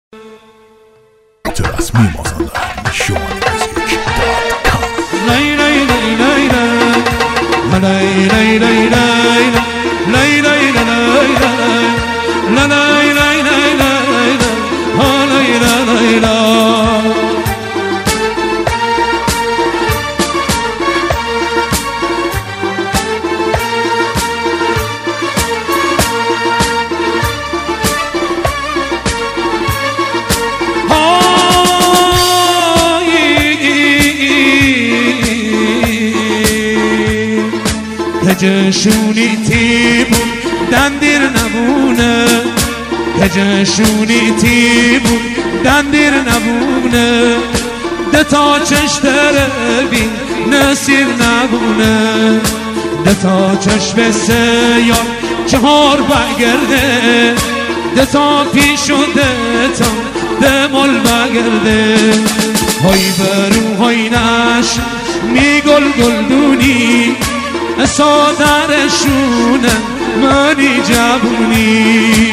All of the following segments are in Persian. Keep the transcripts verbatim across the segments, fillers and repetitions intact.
رسمی مازندران شما موزیک دات کام. لای لای لای لای لای لای لای لای لای لای لای لای لای. کجشونی تیبون دندیر نبونه، کجشونی تیبون دندیر نبونه، دتا چشتر بین نسیر نبونه، دتا چشم سیار چهار بگرده، دتا پیش و دتا دمال بگرده. های برو های نش می گل گلدونی، سادرشونه منی جوونی.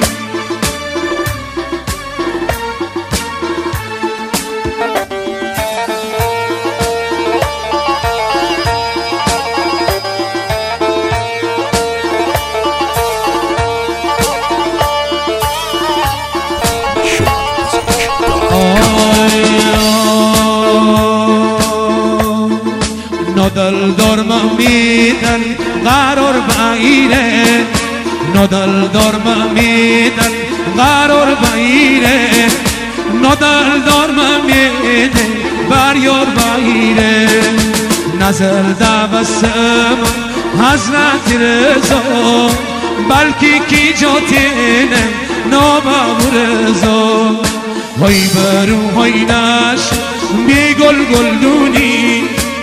نادل دارم میدن قرار بگیره، نادل دارم میدن قرار بگیره، نادل دارم میدن بر یار بگیره. نظر دوستم حضرت رضا، بلکی کی جاتینه نامم رضا. های برو های نش می گل گلدونی،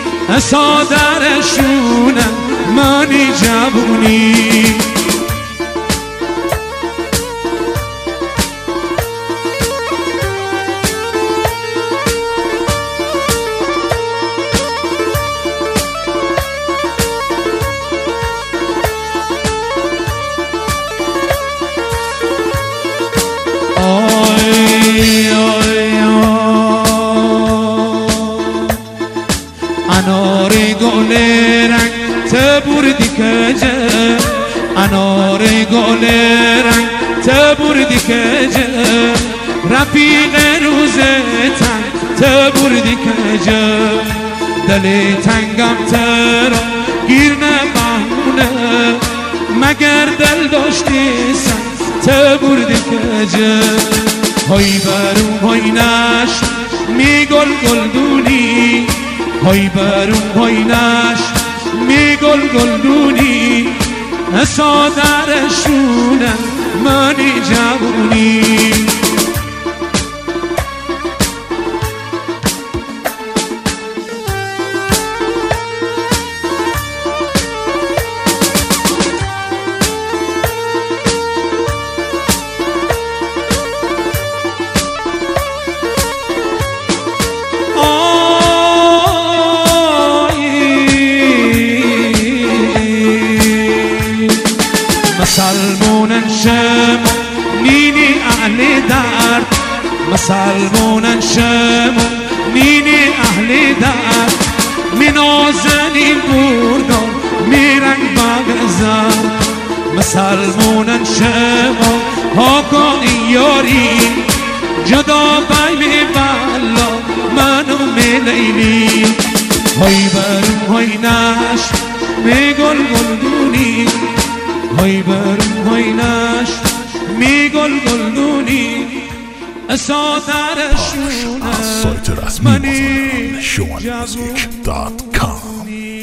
سادرشونم منی جوونی. انار گل رنگ تبوردی کجه، انار گل رنگ تبوردی کجه، رفیق روزتن تبوردی کجه. دل تنگم ترا گیر نمونه، مگر دل داشتی سن تبوردی کجه. های برو های نش می گل گلدونی، های برون های نش می گل گلدونی، سادرشونم منی جوونی. مسلمونن شما نینی اهل درد، مسلمونن شما نینی اهل درد، منازنین بردار میرنگ بگذر. مسلمونن شما حاکا یاری، جدا بیم بلا منو میلیلی. های برون های نش می گل گلدونی، های برون های نش می گل گلدونی، سادرشونم از سایت رسمی مازندران شما موزیک دات کام.